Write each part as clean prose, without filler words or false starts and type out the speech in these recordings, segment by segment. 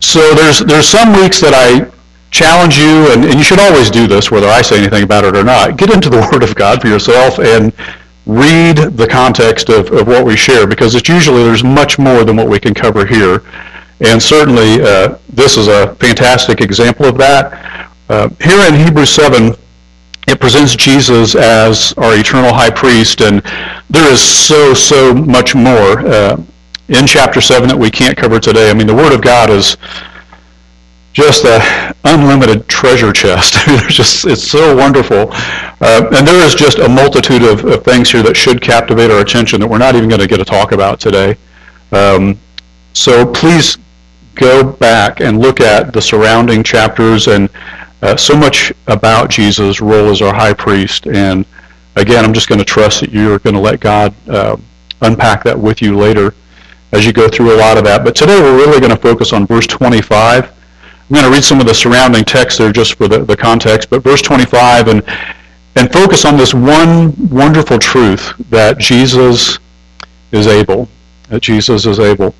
So there's some weeks that I challenge you, and you should always do this, whether I say anything about it or not. Get into the Word of God for yourself and read the context of what we share, because it's usually there's much more than what we can cover here. And certainly this is a fantastic example of that. Here in Hebrews 7, it presents Jesus as our eternal high priest, and there is so much more in chapter 7 that we can't cover today. I mean, the Word of God is just an unlimited treasure chest. It's so wonderful. And there is just a multitude of things here that should captivate our attention that we're not even going to get to talk about today. So please go back and look at the surrounding chapters, and so much about Jesus' role as our high priest. And again, I'm just going to trust that you're going to let God unpack that with you later as you go through a lot of that. But today we're really going to focus on verse 25. I'm going to read some of the surrounding text there just for the context, but verse 25, and focus on this one wonderful truth that Jesus is able. That Jesus is able.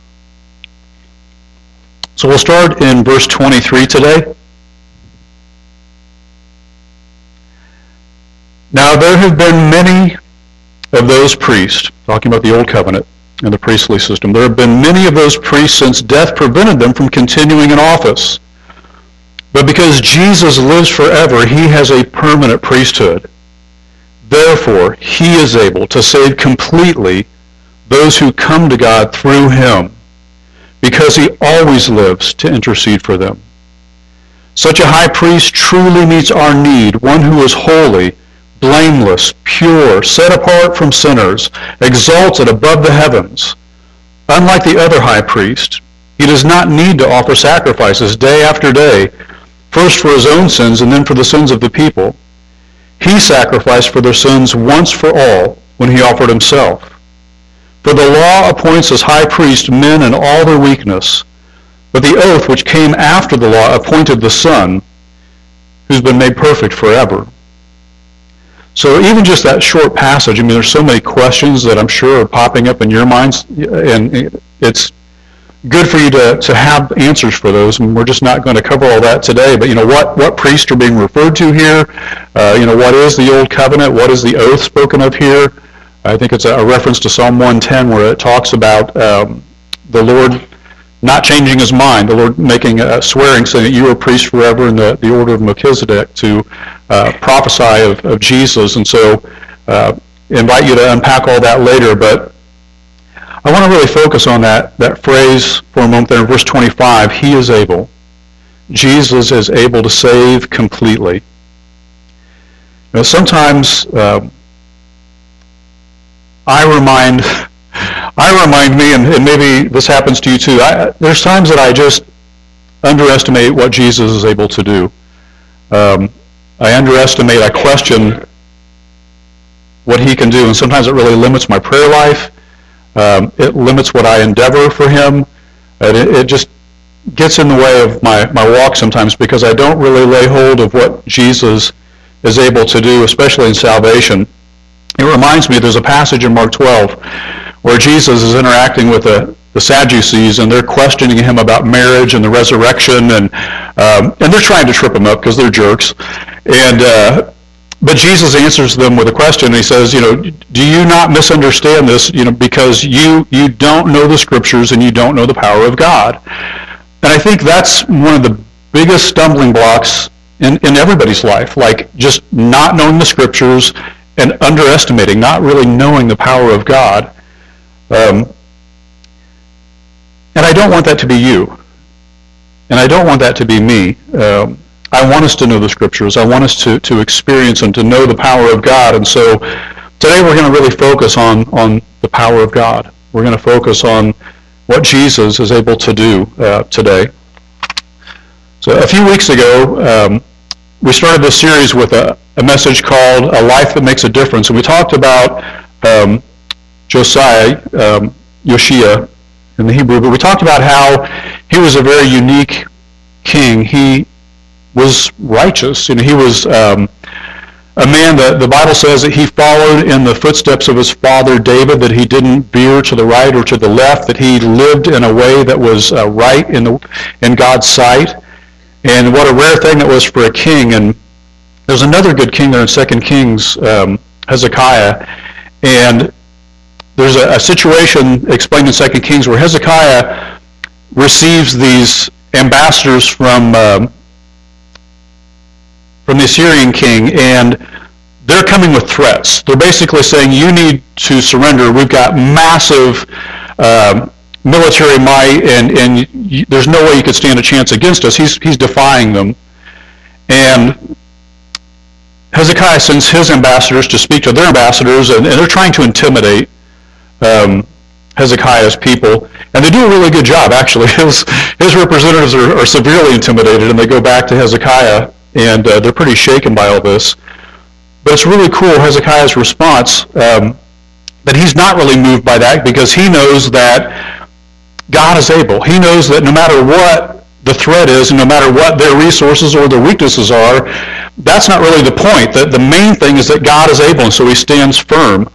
So we'll start in verse 23 today. Now there have been many of those priests, talking about the Old Covenant and the priestly system, there have been many of those priests since death prevented them from continuing in office. But because Jesus lives forever, he has a permanent priesthood. Therefore, he is able to save completely those who come to God through him, because he always lives to intercede for them. Such a high priest truly meets our need, one who is holy, blameless, pure, set apart from sinners, exalted above the heavens. Unlike the other high priest, he does not need to offer sacrifices day after day, first for his own sins and then for the sins of the people. He sacrificed for their sins once for all when he offered himself. For the law appoints as high priest men in all their weakness, but the oath which came after the law appointed the Son, who's been made perfect forever. So even just that short passage, I mean, there's so many questions that I'm sure are popping up in your minds, and it's good for you to have answers for those, and we're just not going to cover all that today. But, what priests are being referred to here? What is the Old Covenant? What is the oath spoken of here? I think it's a reference to Psalm 110 where it talks about the Lord not changing his mind, the Lord making a swearing, saying that you are a priest forever in the order of Melchizedek, to prophesy of Jesus. And so invite you to unpack all that later, but I want to really focus on that phrase for a moment there in verse 25. He is able. Jesus is able to save completely. Sometimes I remind me, and maybe this happens to you too, there's times that I just underestimate what Jesus is able to do. I question what he can do, and sometimes it really limits my prayer life. It limits what I endeavor for him. It just gets in the way of my walk sometimes, because I don't really lay hold of what Jesus is able to do, especially in salvation. It reminds me, there's a passage in Mark 12 where Jesus is interacting with the Sadducees, and they're questioning him about marriage and the resurrection, and they're trying to trip him up because they're jerks. But Jesus answers them with a question. He says, do you not misunderstand this, because you don't know the Scriptures and you don't know the power of God? And I think that's one of the biggest stumbling blocks in everybody's life, like just not knowing the Scriptures and underestimating, not really knowing the power of God. And I don't want that to be you. And I don't want that to be me. I want us to know the Scriptures. I want us to experience and to know the power of God. And so today we're going to really focus on the power of God. We're going to focus on what Jesus is able to do today. So a few weeks ago, we started this series with a message called A Life That Makes a Difference. And we talked about Josiah, Yoshia in the Hebrew, but we talked about how he was a very unique king. He was righteous. He was a man that the Bible says that he followed in the footsteps of his father David, that he didn't veer to the right or to the left, that he lived in a way that was right in God's sight. And what a rare thing that was for a king. And there's another good king there in 2 Kings, Hezekiah. And there's a situation explained in 2 Kings where Hezekiah receives these ambassadors from the Assyrian king, and they're coming with threats. They're basically saying, you need to surrender. We've got massive military might, and there's no way you could stand a chance against us. He's defying them. And Hezekiah sends his ambassadors to speak to their ambassadors, and they're trying to intimidate Hezekiah's people. And they do a really good job, actually. His representatives are severely intimidated, and they go back to Hezekiah, and they're pretty shaken by all this. But it's really cool, Hezekiah's response, that he's not really moved by that, because he knows that God is able. He knows that no matter what the threat is, and no matter what their resources or their weaknesses are, that's not really the point. The main thing is that God is able, and so he stands firm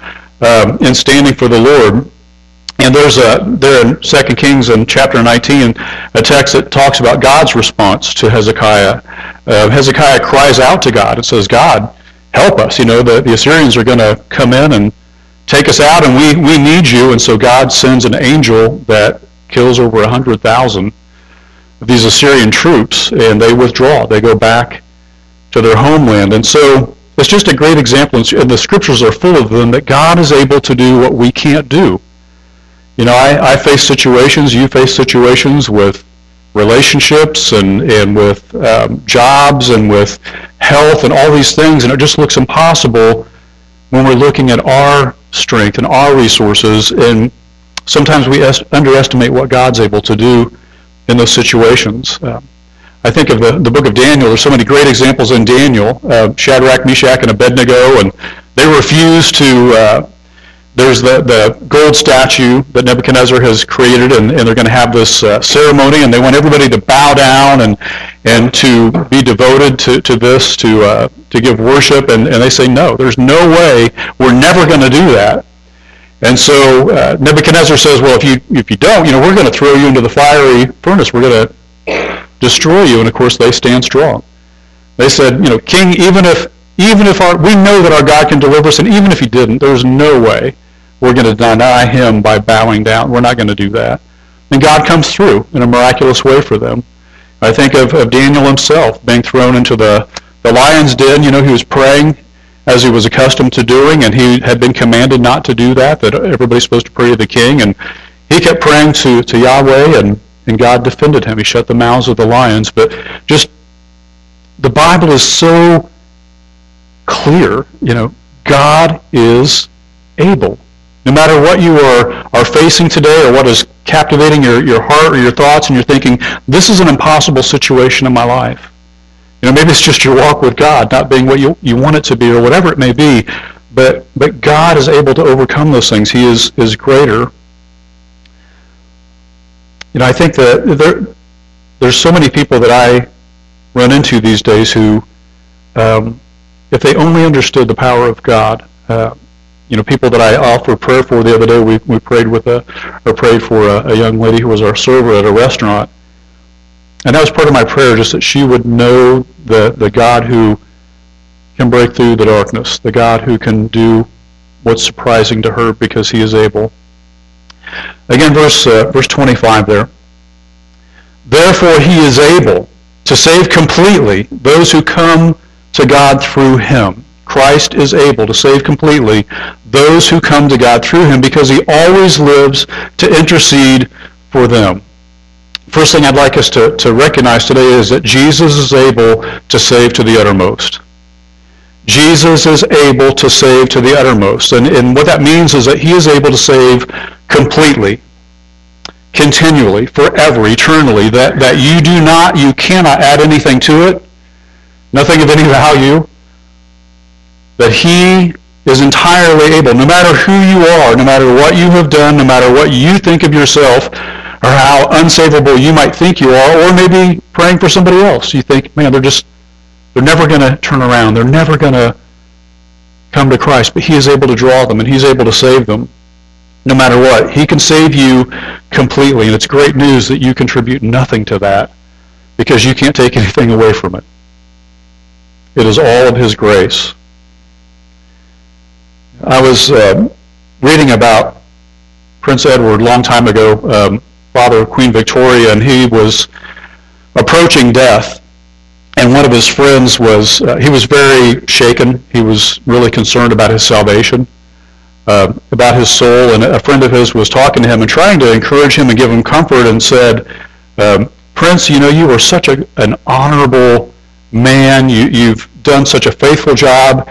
in standing for the Lord. And there's there in 2 Kings in chapter 19, a text that talks about God's response to Hezekiah. Hezekiah cries out to God and says, God, help us. You know, the Assyrians are going to come in and take us out, and we need you. And so God sends an angel that kills over 100,000 of these Assyrian troops, and they withdraw. They go back to their homeland. And so it's just a great example, and the scriptures are full of them, that God is able to do what we can't do. You know, I face situations, you face situations with relationships and with jobs and with health and all these things, and it just looks impossible when we're looking at our strength and our resources, and sometimes we underestimate what God's able to do in those situations. I think of the book of Daniel. There's so many great examples in Daniel, Shadrach, Meshach, and Abednego, and they refuse to... There's the gold statue that Nebuchadnezzar has created, and they're going to have this ceremony, and they want everybody to bow down and to be devoted to this, to give worship, and they say, no, there's no way, we're never going to do that. And so Nebuchadnezzar says, well, if you don't, you know, we're going to throw you into the fiery furnace, we're going to destroy you, and of course they stand strong. They said, you know, King, even if we know that our God can deliver us, and even if he didn't, there's no way we're going to deny him by bowing down. We're not going to do that. And God comes through in a miraculous way for them. I think of Daniel himself being thrown into the lion's den. You know, he was praying as he was accustomed to doing, and he had been commanded not to do that everybody's supposed to pray to the king. And he kept praying to Yahweh, and God defended him. He shut the mouths of the lions. But just the Bible is so clear, you know, God is able. No matter what you are facing today, or what is captivating your heart or your thoughts, and you're thinking, this is an impossible situation in my life. You know, maybe it's just your walk with God not being what you want it to be, or whatever it may be, but God is able to overcome those things. He is greater. You know, I think that there's so many people that I run into these days who, if they only understood the power of God, you know, people that I offered prayer for the other day, we prayed for a young lady who was our server at a restaurant, and that was part of my prayer, just that she would know the God who can break through the darkness, the God who can do what's surprising to her because he is able. Again, verse 25 there. Therefore he is able to save completely those who come to God through him. Christ is able to save completely those who come to God through him, because he always lives to intercede for them. First thing I'd like us to recognize today is that Jesus is able to save to the uttermost. Jesus is able to save to the uttermost. And what that means is that he is able to save completely, continually, forever, eternally, that you cannot add anything to it, nothing of any value, that he is entirely able, no matter who you are, no matter what you have done, no matter what you think of yourself, or how unsavable you might think you are, or maybe praying for somebody else. You think, man, they're never going to turn around. They're never going to come to Christ, but he is able to draw them, and he's able to save them no matter what. He can save you completely, and it's great news that you contribute nothing to that because you can't take anything away from it. It is all of his grace. I was reading about Prince Edward a long time ago, father of Queen Victoria, and he was approaching death. And one of his friends he was very shaken. He was really concerned about his salvation, about his soul. And a friend of his was talking to him and trying to encourage him and give him comfort and said, Prince, you are such an honorable man. You've done such a faithful job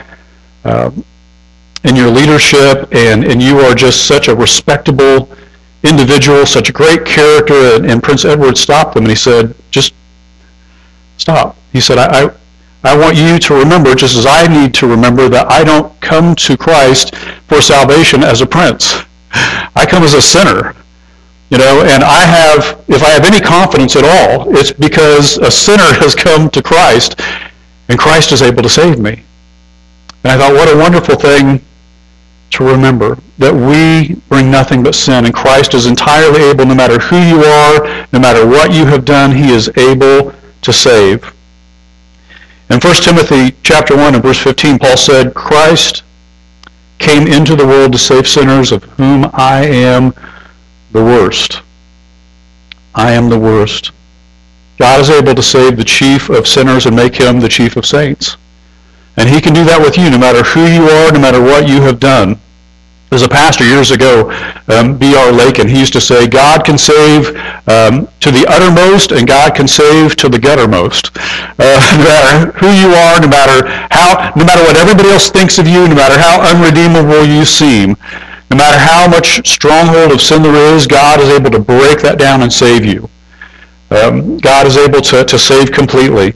in your leadership, and you are just such a respectable individual, such a great character. And Prince Edward stopped him and he said, just stop. He said, I want you to remember, just as I need to remember, that I don't come to Christ for salvation as a prince. I come as a sinner. And if I have any confidence at all, it's because a sinner has come to Christ, and Christ is able to save me. And I thought, what a wonderful thing to remember, that we bring nothing but sin, and Christ is entirely able, no matter who you are, no matter what you have done, he is able to save. In 1 Timothy chapter 1 and verse 15, Paul said, Christ came into the world to save sinners, of whom I am the worst. I am the worst. God is able to save the chief of sinners and make him the chief of saints. And he can do that with you, no matter who you are, no matter what you have done. There's a pastor years ago, B.R. Lakin, he used to say, God can save to the uttermost, and God can save to the guttermost. No matter who you are, no matter what everybody else thinks of you, no matter how unredeemable you seem, no matter how much stronghold of sin there is, God is able to break that down and save you. God is able to save completely.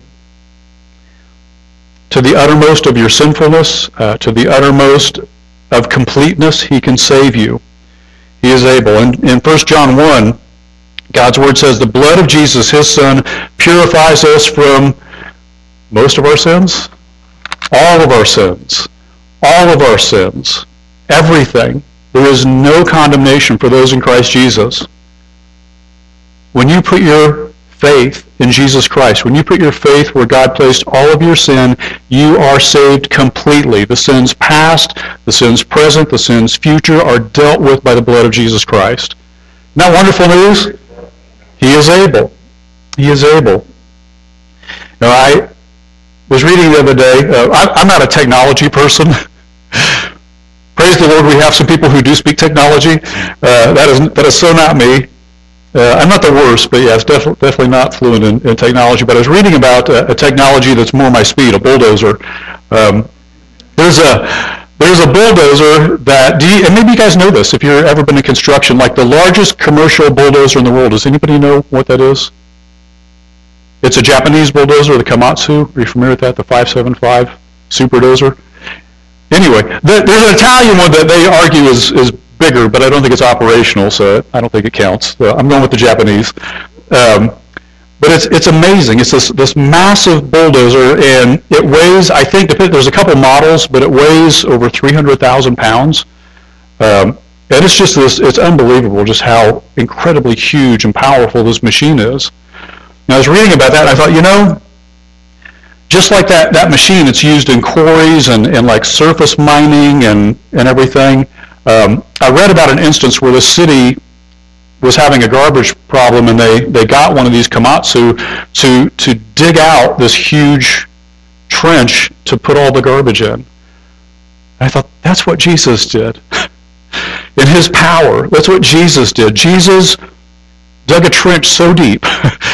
To the uttermost of your sinfulness, to the uttermost of completeness, he can save you. He is able. In 1 John 1, God's word says, the blood of Jesus, his son, purifies us from most of our sins, all of our sins, everything. There is no condemnation for those in Christ Jesus. When you put your faith in Jesus Christ, when you put your faith where God placed all of your sin, you are saved completely. The sins past, the sins present, the sins future are dealt with by the blood of Jesus Christ. Isn't that wonderful news? He is able. He is able. I was reading the other day, I'm not a technology person. Praise the Lord, we have some people who do speak technology. That is so not me. I'm not the worst, but yeah, it's definitely not fluent in technology. But I was reading about a technology that's more my speed, a bulldozer. There's a bulldozer that, and maybe you guys know this if you've ever been in construction, like the largest commercial bulldozer in the world. Does anybody know what that is? It's a Japanese bulldozer, the Komatsu. Are you familiar with that? The 575 Super Dozer? Anyway, there's an Italian one that they argue is bigger, but I don't think it's operational, so I don't think it counts. So I'm going with the Japanese. But it's amazing. It's this massive bulldozer, and it weighs, I think, there's a couple models, but it weighs over 300,000 pounds. And it's just it's unbelievable just how incredibly huge and powerful this machine is. And I was reading about that, and I thought, just like that machine, it's used in quarries and like surface mining and everything. I read about an instance where the city was having a garbage problem, and they got one of these Komatsu to dig out this huge trench to put all the garbage in. I thought, that's what Jesus did. In his power, that's what Jesus did. Jesus dug a trench so deep,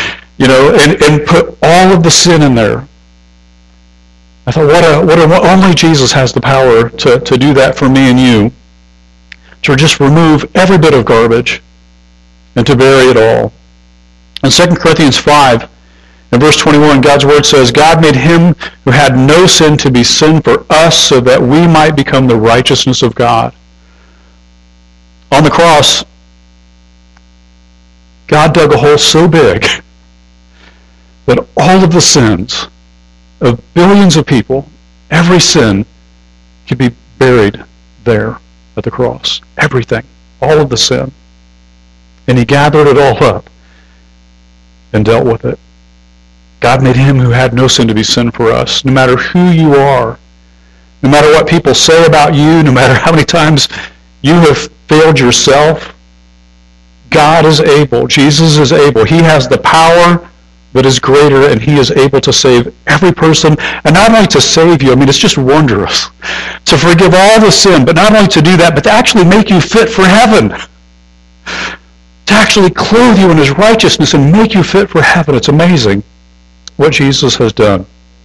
and put all of the sin in there. I thought, only Jesus has the power to do that for me and you, to just remove every bit of garbage and to bury it all. In 2 Corinthians 5, in verse 21, God's word says, God made him who had no sin to be sin for us so that we might become the righteousness of God. On the cross, God dug a hole so big that all of the sins of billions of people, every sin, could be buried there at the cross. Everything. All of the sin. And he gathered it all up and dealt with it. God made him who had no sin to be sin for us. No matter who you are, no matter what people say about you, no matter how many times you have failed yourself, God is able. Jesus is able. He has the power that is greater, and he is able to save every person. And not only to save you, I mean, it's just wondrous. To forgive all the sin, but not only to do that, but to actually make you fit for heaven. To actually clothe you in his righteousness and make you fit for heaven. It's amazing what Jesus has done.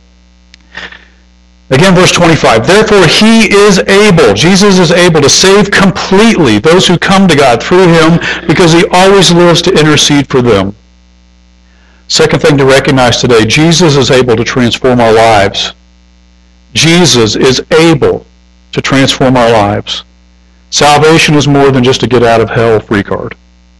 Again, verse 25. Therefore he is able, Jesus is able to save completely those who come to God through him, because he always lives to intercede for them. Second thing to recognize today, Jesus is able to transform our lives. Jesus is able to transform our lives. Salvation is more than just a get out of hell free card.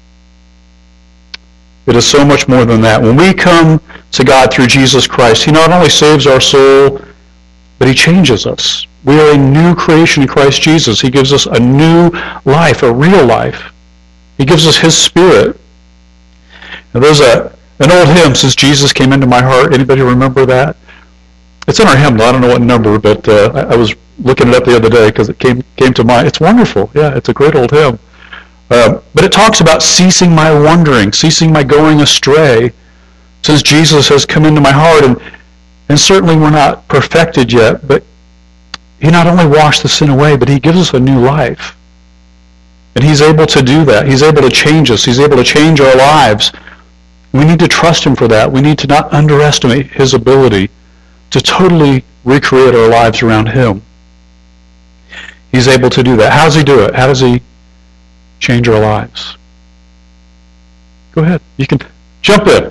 It is so much more than that. When we come to God through Jesus Christ, he not only saves our soul, but he changes us. We are a new creation in Christ Jesus. He gives us a new life, a real life. He gives us his Spirit. Now, there's an old hymn, Since Jesus Came Into My Heart. Anybody remember that? It's in our hymnal. I don't know what number, but I was looking it up the other day because it came to mind. It's wonderful. Yeah, it's a great old hymn. But it talks about ceasing my wandering, ceasing my going astray, since Jesus has come into my heart. And certainly we're not perfected yet, but he not only washed the sin away, but he gives us a new life. And he's able to do that. He's able to change us. He's able to change our lives. We need to trust him for that. We need to not underestimate his ability to totally recreate our lives around him. He's able to do that. How does he do it? How does he change our lives? Go ahead. You can jump in.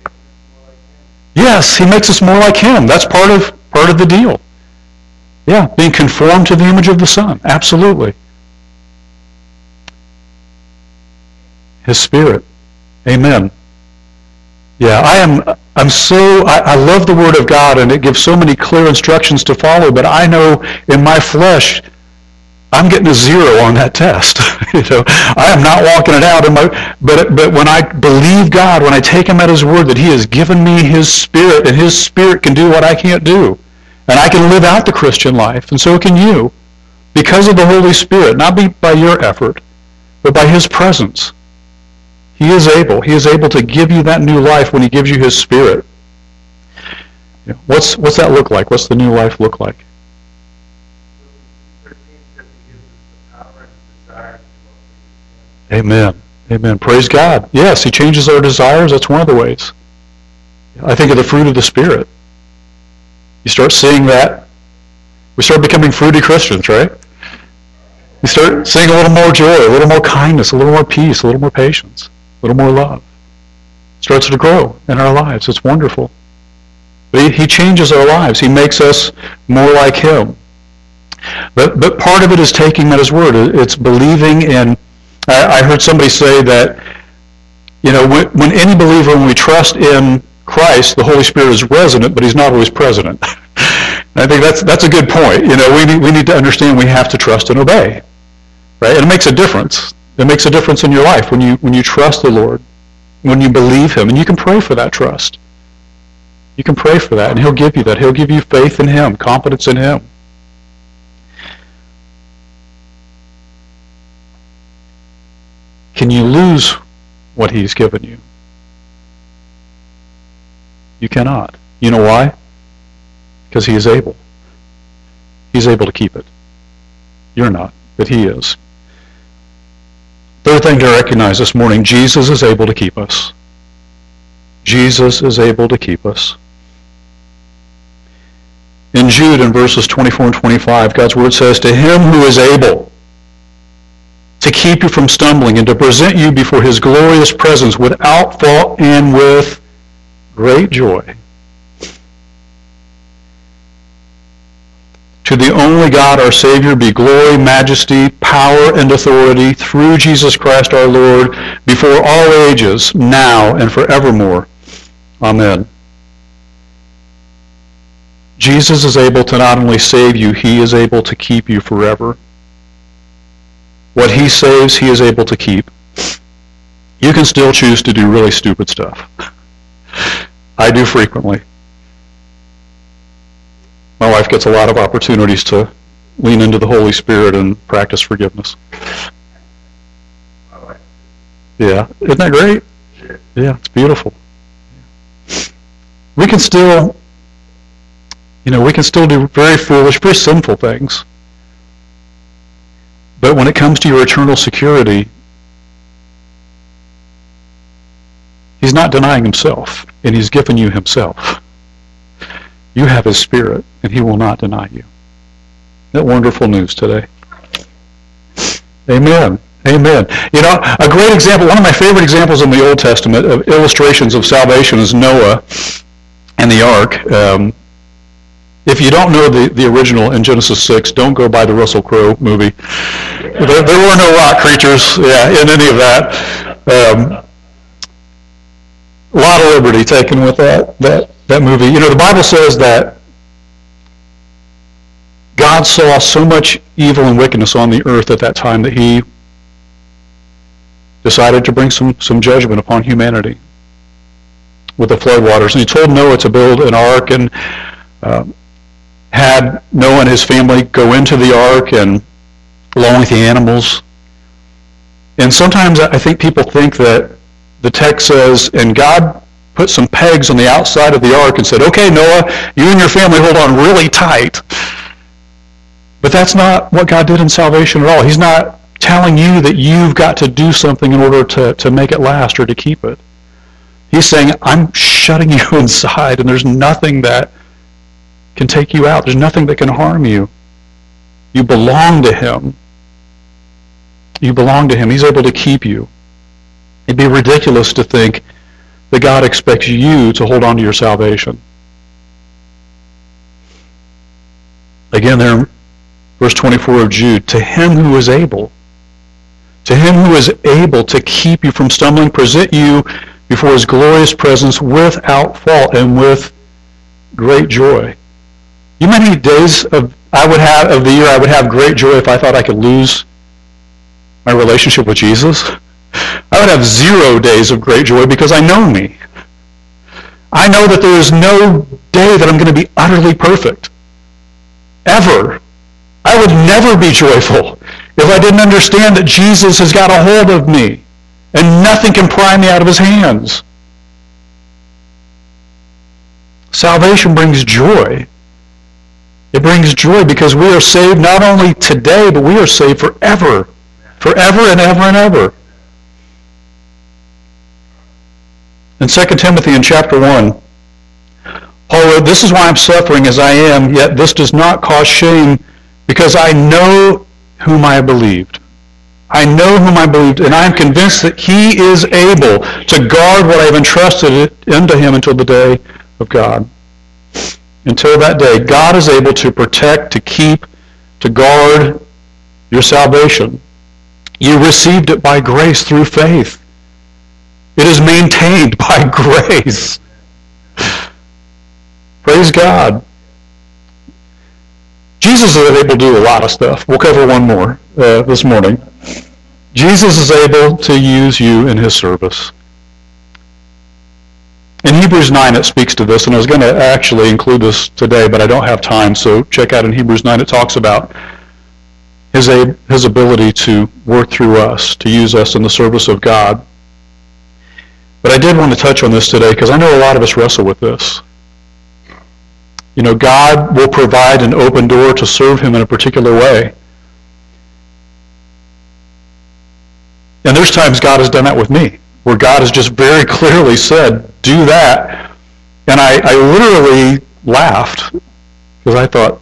Yes, he makes us more like him. That's part of the deal. Yeah, being conformed to the image of the Son. Absolutely. His Spirit. Amen. Yeah, I love the Word of God, and it gives so many clear instructions to follow, but I know in my flesh, I'm getting a 0 on that test. I am not walking it out. But when I believe God, when I take him at his word that he has given me his Spirit, and his Spirit can do what I can't do, and I can live out the Christian life, and so can you, because of the Holy Spirit, not by your effort, but by his presence. He is able. He is able to give you that new life when he gives you his Spirit. What's that look like? What's the new life look like? Amen. Amen. Praise God. Yes, he changes our desires. That's one of the ways. I think of the fruit of the Spirit. You start seeing that. We start becoming fruity Christians, right? You start seeing a little more joy, a little more kindness, a little more peace, a little more patience, a little more love. It starts to grow in our lives. It's wonderful. But he changes our lives. He makes us more like him. But part of it is taking him at his word. It's believing in. I heard somebody say that, when any believer, when we trust in Christ, the Holy Spirit is resident, but he's not always present. I think that's a good point. We need to understand we have to trust and obey, right? And it makes a difference. It makes a difference in your life when you trust the Lord, when you believe him, and you can pray for that trust. You can pray for that, and he'll give you that. He'll give you faith in him, confidence in him. Can you lose what he's given you? You cannot. You know why? Because he is able. He's able to keep it. You're not, but he is. Third thing to recognize this morning, Jesus is able to keep us. Jesus is able to keep us. In Jude, in verses 24 and 25, God's word says, "To him who is able to keep you from stumbling and to present you before his glorious presence without fault and with great joy. To the only God, our Savior, be glory, majesty, power, and authority through Jesus Christ our Lord, before all ages, now and forevermore. Amen." Jesus is able to not only save you, he is able to keep you forever. What he saves, he is able to keep. You can still choose to do really stupid stuff. I do frequently. My wife gets a lot of opportunities to lean into the Holy Spirit and practice forgiveness. Yeah, isn't that great? Yeah, it's beautiful. We can still, do very foolish, very sinful things. But when it comes to your eternal security, he's not denying himself, and he's given you himself. You have his Spirit, and he will not deny you. Isn't that wonderful news today? Amen. Amen. A great example, one of my favorite examples in the Old Testament of illustrations of salvation is Noah and the ark. If you don't know the original in Genesis 6, don't go by the Russell Crowe movie. There were no rock creatures in any of that. A lot of liberty taken with that movie. The Bible says that God saw so much evil and wickedness on the earth at that time that he decided to bring some judgment upon humanity with the floodwaters. And he told Noah to build an ark and had Noah and his family go into the ark and along with the animals. And sometimes I think people think that the text says, and God put some pegs on the outside of the ark and said, okay, Noah, you and your family hold on really tight. But that's not what God did in salvation at all. He's not telling you that you've got to do something in order to make it last or to keep it. He's saying, I'm shutting you inside, and there's nothing that can take you out. There's nothing that can harm you. You belong to him. You belong to him. He's able to keep you. It'd be ridiculous to think that God expects you to hold on to your salvation. Again, there in verse 24 of Jude, to him who is able to keep you from stumbling, present you before his glorious presence without fault and with great joy. You know how many days of the year I would have great joy if I thought I could lose my relationship with Jesus? I would have 0 days of great joy because I know me. I know that there is no day that I'm going to be utterly perfect. Ever. I would never be joyful if I didn't understand that Jesus has got a hold of me and nothing can pry me out of his hands. Salvation brings joy. It brings joy because we are saved not only today, but we are saved forever. Forever and ever and ever. In 2 Timothy in chapter 1, Paul wrote, this is why I'm suffering as I am, yet this does not cause shame, because I know whom I believed. I know whom I believed, and I am convinced that he is able to guard what I have entrusted into him until the day of God. Until that day, God is able to protect, to keep, to guard your salvation. You received it by grace through faith. It is maintained by grace. Praise God. Jesus is able to do a lot of stuff. We'll cover one more this morning. Jesus is able to use you in his service. In Hebrews 9 it speaks to this, and I was going to actually include this today, but I don't have time, so check out in Hebrews 9 it talks about his ability to work through us, to use us in the service of God. But I did want to touch on this today because I know a lot of us wrestle with this. God will provide an open door to serve him in a particular way. And there's times God has done that with me, where God has just very clearly said, do that. And I literally laughed because I thought,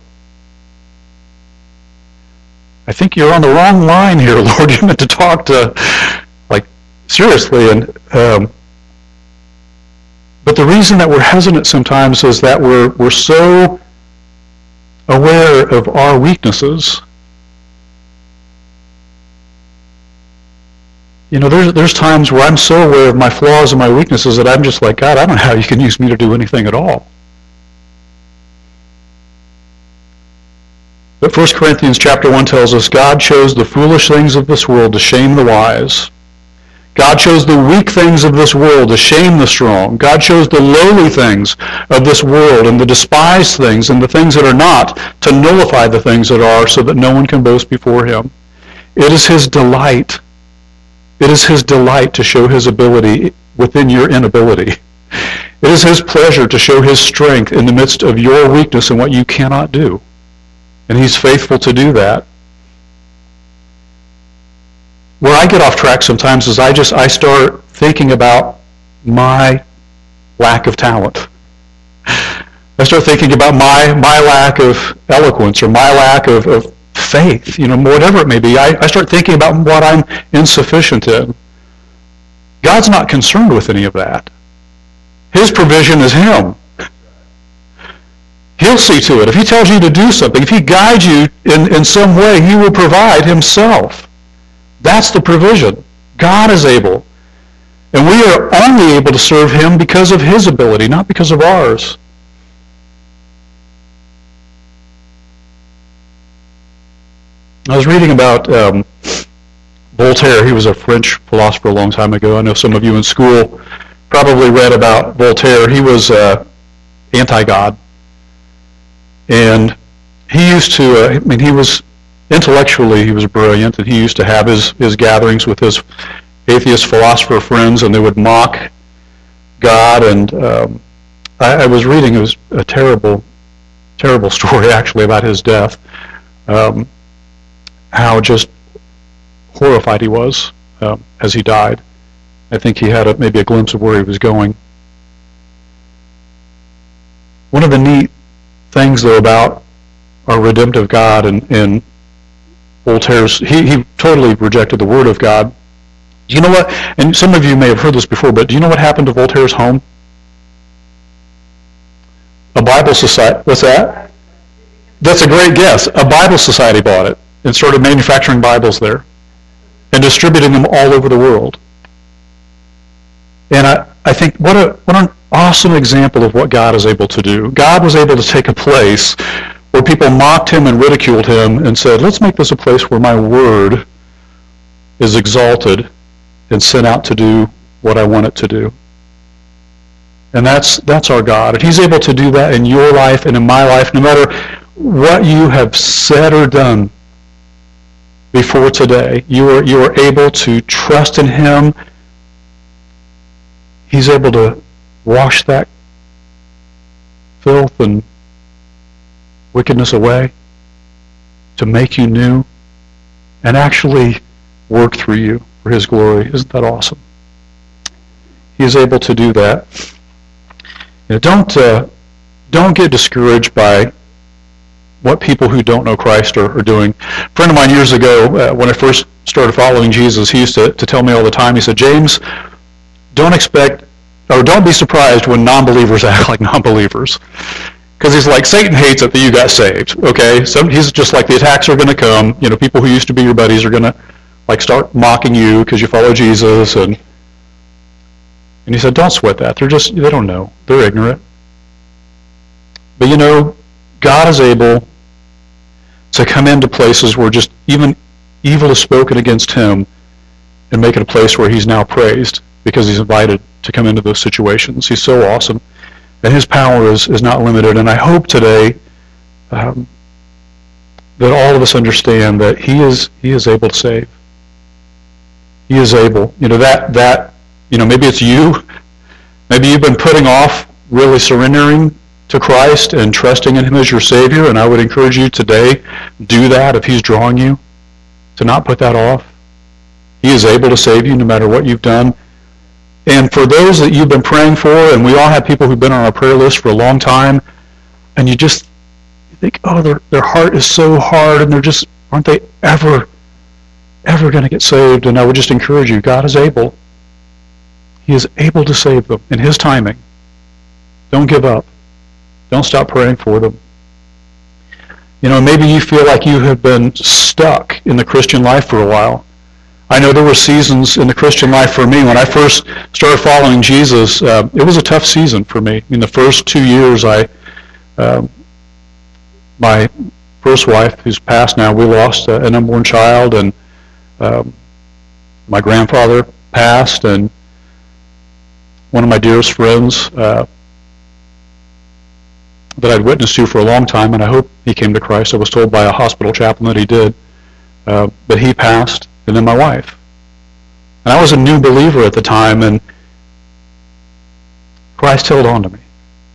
I think you're on the wrong line here, Lord. You meant to talk to, seriously. And but the reason that we're hesitant sometimes is that we're so aware of our weaknesses. There's times where I'm so aware of my flaws and my weaknesses that I'm just like, God, I don't know how you can use me to do anything at all. But 1 Corinthians chapter 1 tells us God chose the foolish things of this world to shame the wise. God chose the weak things of this world to shame the strong. God chose the lowly things of this world and the despised things and the things that are not to nullify the things that are, so that no one can boast before him. It is his delight. It is his delight to show his ability within your inability. It is his pleasure to show his strength in the midst of your weakness and what you cannot do. And he's faithful to do that. Where I get off track sometimes is I start thinking about my lack of talent. I start thinking about my lack of eloquence or my lack of faith, whatever it may be. I start thinking about what I'm insufficient in. God's not concerned with any of that. His provision is him. He'll see to it. If he tells you to do something, if he guides you in some way, he will provide himself. That's the provision. God is able. And we are only able to serve him because of his ability, not because of ours. I was reading about Voltaire. He was a French philosopher a long time ago. I know some of you in school probably read about Voltaire. He was anti-God. And he used to, he was intellectually, he was brilliant, and he used to have his gatherings with his atheist philosopher friends, and they would mock God. And I was reading, it was a terrible, terrible story actually about his death. How just horrified he was as he died. I think he had maybe a glimpse of where he was going. One of the neat things, though, about our redemptive God and Voltaire's, he totally rejected the Word of God. Do you know what? And some of you may have heard this before, but do you know what happened to Voltaire's home? A Bible society. What's that? That's a great guess. A Bible society bought it and started manufacturing Bibles there and distributing them all over the world. And I think what an awesome example of what God is able to do. God was able to take a place where people mocked him and ridiculed him and said, let's make this a place where my word is exalted and sent out to do what I want it to do. And that's our God. And he's able to do that in your life and in my life, no matter what you have said or done before today. You are able to trust in him. He's able to wash that filth and wickedness away, to make you new, and actually work through you for his glory. Isn't that awesome? He is able to do that. Don't get discouraged by what people who don't know Christ are doing. A friend of mine years ago, when I first started following Jesus, he used to tell me all the time, he said, James, don't be surprised when non-believers act like non-believers. Because he's like, Satan hates it that you got saved. Okay, so he's just like, the attacks are going to come. People who used to be your buddies are going to start mocking you because you follow Jesus. And he said, don't sweat that. They don't know. They're ignorant. But God is able to come into places where just even evil is spoken against him and make it a place where he's now praised because he's invited to come into those situations. He's so awesome. And his power is not limited. And I hope today that all of us understand that he is able to save. He is able. Maybe it's you. Maybe you've been putting off really surrendering to Christ and trusting in him as your Savior. And I would encourage you today, do that if he's drawing you, to not put that off. He is able to save you no matter what you've done. And for those that you've been praying for, and we all have people who've been on our prayer list for a long time, and you think, oh, their heart is so hard, and aren't they ever going to get saved? And I would just encourage you, God is able. He is able to save them in his timing. Don't give up. Don't stop praying for them. Maybe you feel like you have been stuck in the Christian life for a while. I know there were seasons in the Christian life for me. When I first started following Jesus, it was a tough season for me. In the first 2 years, my first wife, who's passed now, we lost an unborn child, and my grandfather passed, and one of my dearest friends that I'd witnessed to for a long time, and I hope he came to Christ. I was told by a hospital chaplain that he did, but he passed, and then my wife. And I was a new believer at the time, and Christ held on to me.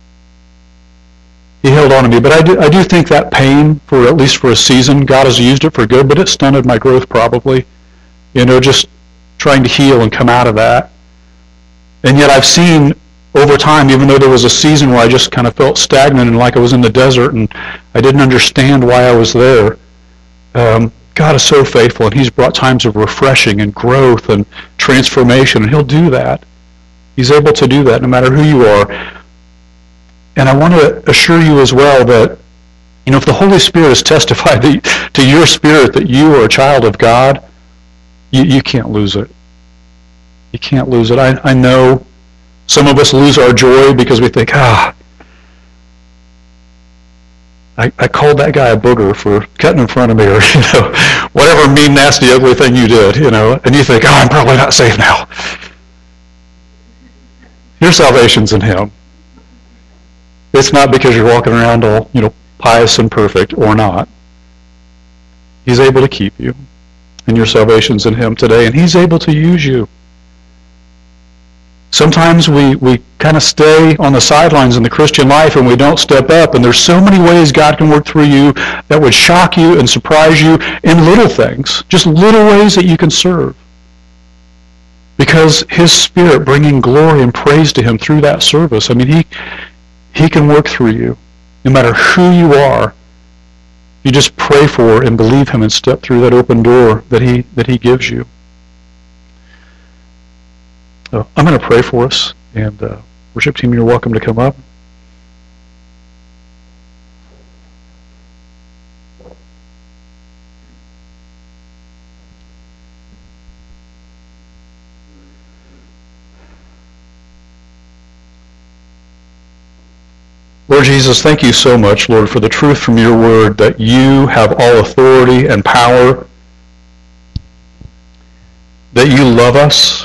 He held on to me, but I do think that pain, for at least for a season, God has used it for good, but it stunted my growth probably. Just trying to heal and come out of that. And yet I've seen over time, even though there was a season where I just kind of felt stagnant and like I was in the desert and I didn't understand why I was there, God is so faithful, and He's brought times of refreshing and growth and transformation, and He'll do that. He's able to do that no matter who you are. And I want to assure you as well that, if the Holy Spirit has testified to your spirit that you are a child of God, you can't lose it. You can't lose it. I know some of us lose our joy because we think, I called that guy a booger for cutting in front of me, or, whatever mean, nasty, ugly thing you did, and you think, I'm probably not safe now. Your salvation's in Him. It's not because you're walking around all, pious and perfect or not. He's able to keep you, and your salvation's in Him today, and He's able to use you. Sometimes we kind of stay on the sidelines in the Christian life and we don't step up, and there's so many ways God can work through you that would shock you and surprise you in little things, just little ways that you can serve. Because His Spirit bringing glory and praise to Him through that service. He can work through you, no matter who you are. You just pray for and believe Him and step through that open door that He gives you. So I'm going to pray for us, and worship team, you're welcome to come up. Lord Jesus, thank you so much, Lord, for the truth from your word that you have all authority and power, that you love us,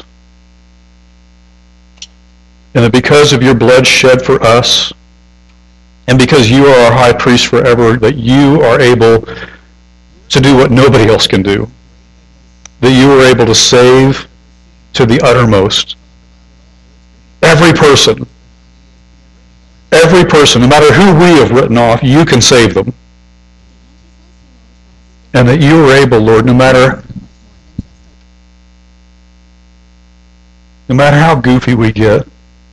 and that because of your blood shed for us, and because you are our high priest forever, that you are able to do what nobody else can do, that you are able to save to the uttermost every person, no matter who we have written off, you can save them. And that you are able, Lord, no matter how goofy we get,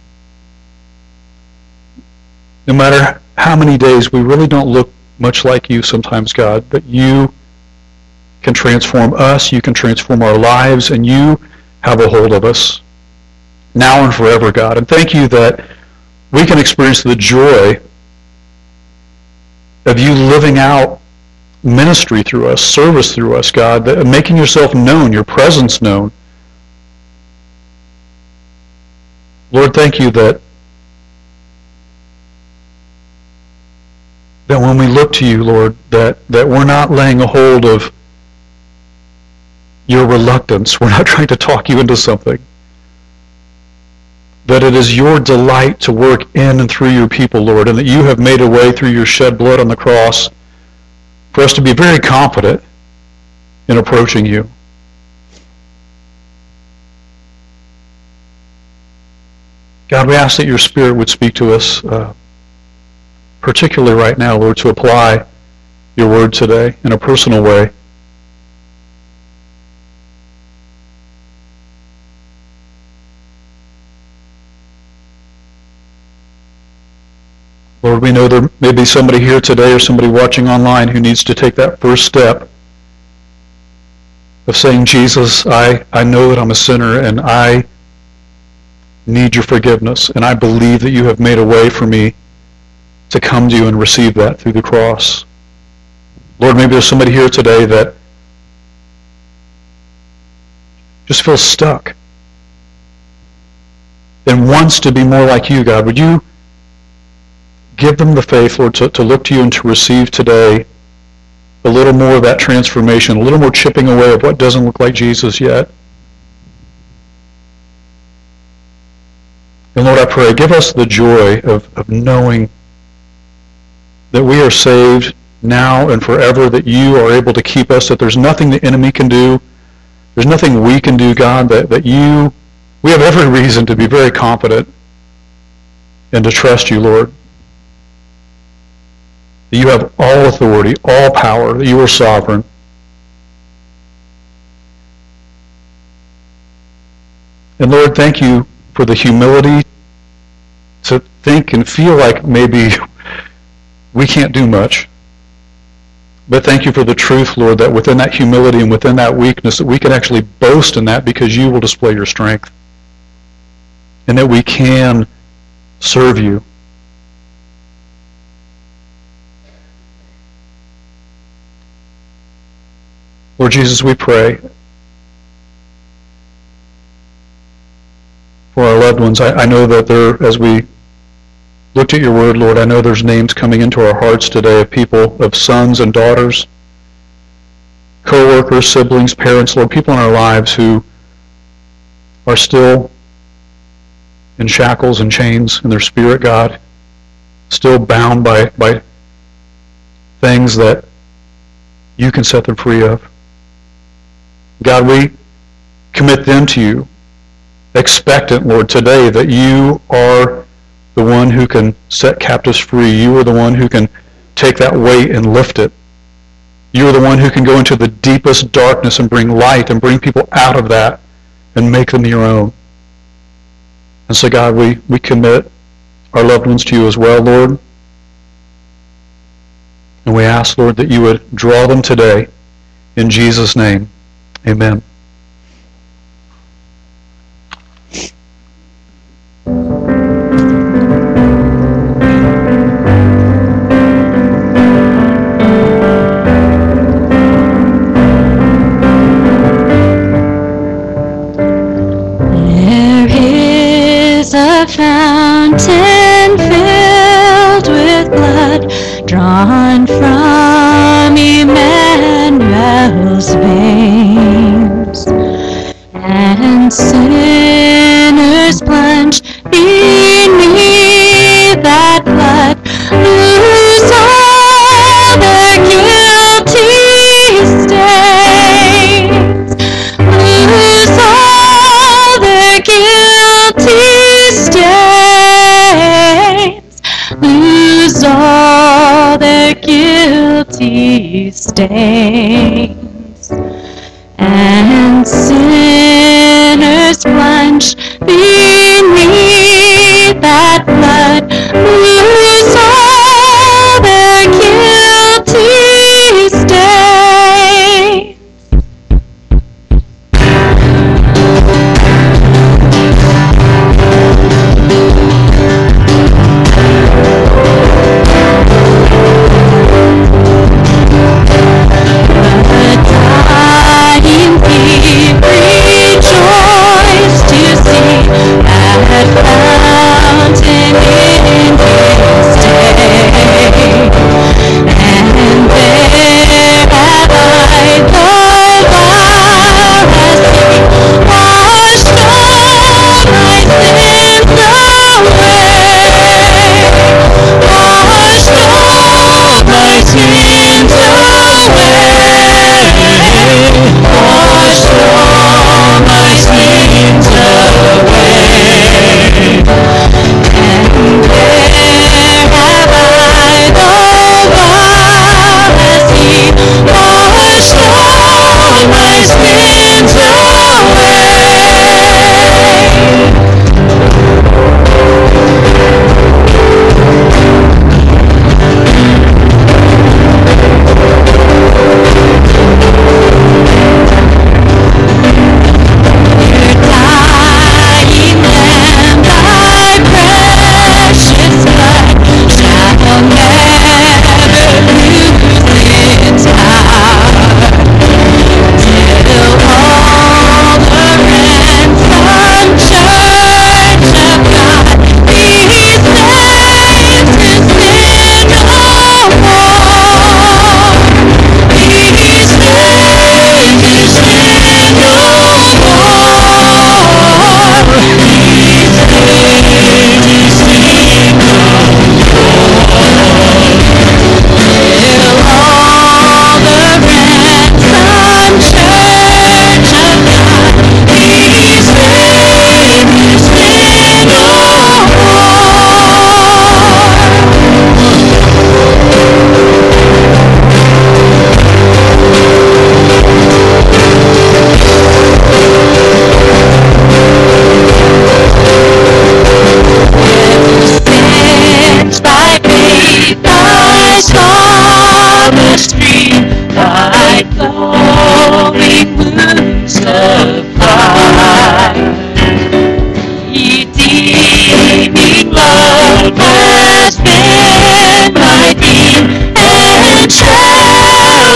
no matter how many days we really don't look much like you sometimes, God, that you can transform us, you can transform our lives, and you have a hold of us now and forever, God. And thank you that we can experience the joy of you living out ministry through us, service through us, God, that making yourself known, your presence known. Lord, thank you that when we look to you, Lord, that we're not laying a hold of your reluctance. We're not trying to talk you into something. That it is your delight to work in and through your people, Lord, and that you have made a way through your shed blood on the cross for us to be very confident in approaching you. God, we ask that your Spirit would speak to us, particularly right now, Lord, to apply your word today in a personal way. Lord, we know there may be somebody here today or somebody watching online who needs to take that first step of saying, Jesus, I know that I'm a sinner and I need your forgiveness, and I believe that you have made a way for me to come to you and receive that through the cross. Lord, maybe there's somebody here today that just feels stuck and wants to be more like you, God. Would you give them the faith, Lord, to look to you and to receive today a little more of that transformation, a little more chipping away of what doesn't look like Jesus yet. And Lord, I pray, give us the joy of knowing that we are saved now and forever, that you are able to keep us, that there's nothing the enemy can do, there's nothing we can do, God, that we have every reason to be very confident and to trust you, Lord. That you have all authority, all power, that you are sovereign. And Lord, thank you for the humility to think and feel like maybe we can't do much. But thank you for the truth, Lord, that within that humility and within that weakness, that we can actually boast in that because you will display your strength. And that we can serve you. Lord Jesus, we pray for our loved ones. I know that there, as we looked at your word, Lord, I know there's names coming into our hearts today of people, of sons and daughters, co-workers, siblings, parents, Lord, people in our lives who are still in shackles and chains in their spirit, God, still bound by things that you can set them free of. God, we commit them to you, expectant, Lord, today that you are the one who can set captives free. You are the one who can take that weight and lift it. You are the one who can go into the deepest darkness and bring light and bring people out of that and make them your own. And so, God, we commit our loved ones to you as well, Lord. And we ask, Lord, that you would draw them today. In Jesus' name, amen. Fountain filled with blood drawn from Emmanuel's veins, and sinners plunge beneath that blood, lose all their guilty stains, lose all their guilty lose all their guilty stains, and sinners plunge beneath that blood, lose all their guilty stains.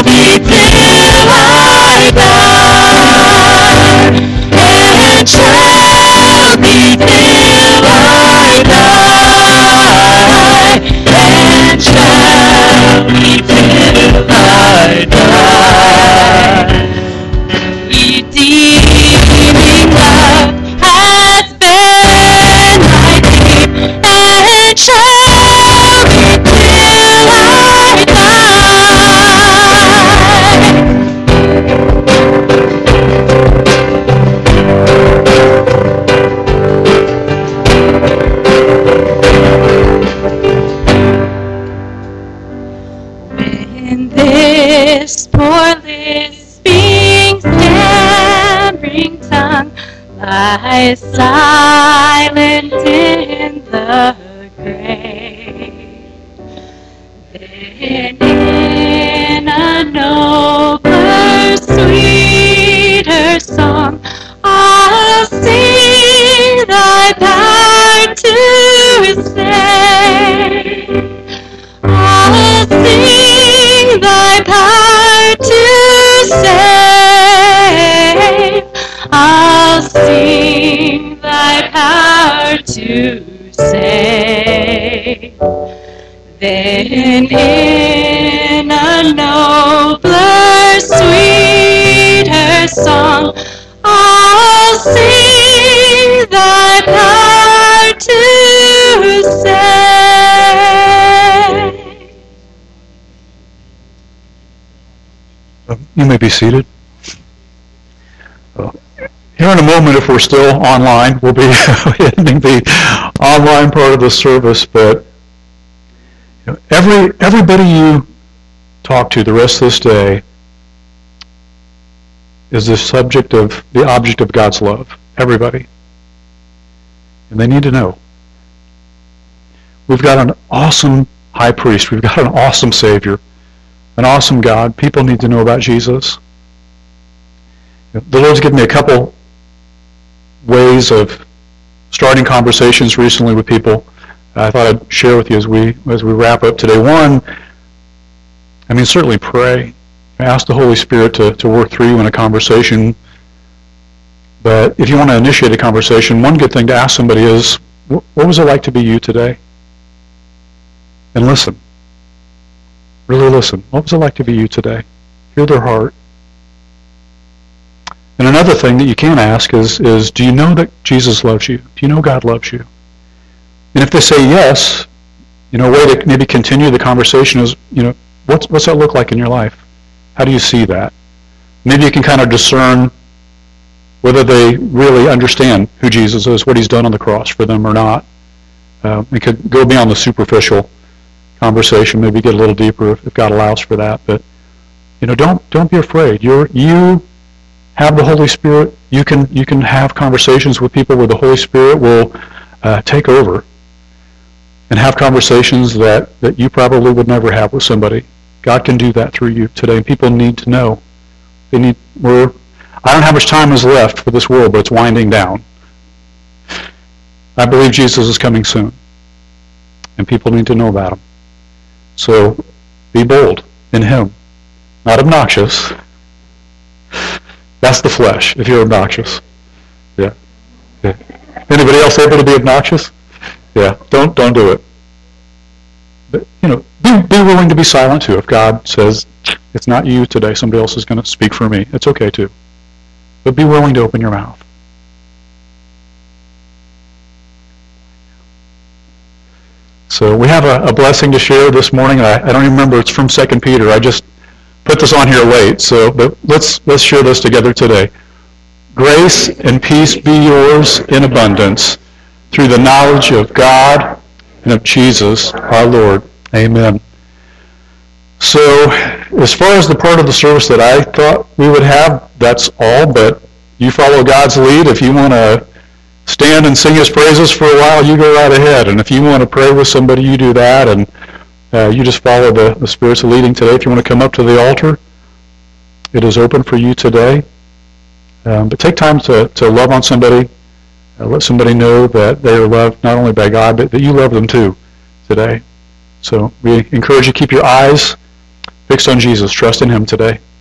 be till I die, and shall be till I die, and shall be till I die. Redeeming love has been my theme, and shall be till I when this poor lisping, stammering tongue lies silent in the grave, then in a nobler, sweeter song I'll sing thy power to save. I'll sing thy power to save. I'll sing thy power to save. Then in a nobler, sweeter song I'll sing thy power to save. You may be seated. Here in a moment, if we're still online, we'll be ending the online part of the service, but everybody you talk to the rest of this day is the object of God's love. Everybody. And they need to know. We've got an awesome high priest. We've got an awesome Savior. An awesome God. People need to know about Jesus. The Lord's given me a couple ways of starting conversations recently with people. I thought I'd share with you as we wrap up today. One, certainly pray. Ask the Holy Spirit to work through you in a conversation. But if you want to initiate a conversation, one good thing to ask somebody is, what was it like to be you today? And listen. Really listen. What was it like to be you today? Hear their heart. And another thing that you can ask is do you know that Jesus loves you? Do you know God loves you? And if they say yes, a way to maybe continue the conversation is, what's that look like in your life? How do you see that? Maybe you can kind of discern whether they really understand who Jesus is, what he's done on the cross for them or not. It could go beyond the superficial conversation, maybe get a little deeper if God allows for that. But, don't be afraid. You have the Holy Spirit. You can have conversations with people where the Holy Spirit will take over and have conversations that you probably would never have with somebody. God can do that through you today. People need to know. I don't know how much time is left for this world, but it's winding down. I believe Jesus is coming soon, and people need to know about him. So be bold in him, not obnoxious. That's the flesh, if you're obnoxious. Yeah. Anybody else able to be obnoxious? Yeah, don't do it. But, be willing to be silent too. If God says, it's not you today, somebody else is going to speak for me, it's okay too. But be willing to open your mouth. So we have a blessing to share this morning. I don't even remember, it's from 2 Peter. I just put this on here late, but let's share this together today. Grace and peace be yours in abundance through the knowledge of God and of Jesus our Lord. Amen. So as far as the part of the service that I thought we would have, that's all, but you follow God's lead. If you want to stand and sing his praises for a while, you go right ahead. And if you want to pray with somebody, you do that, and you just follow the Spirit's leading today. If you want to come up to the altar, it is open for you today. But take time to love on somebody. Let somebody know that they are loved not only by God, but that you love them too today. So we encourage you to keep your eyes Fixed on Jesus. Trust in Him today.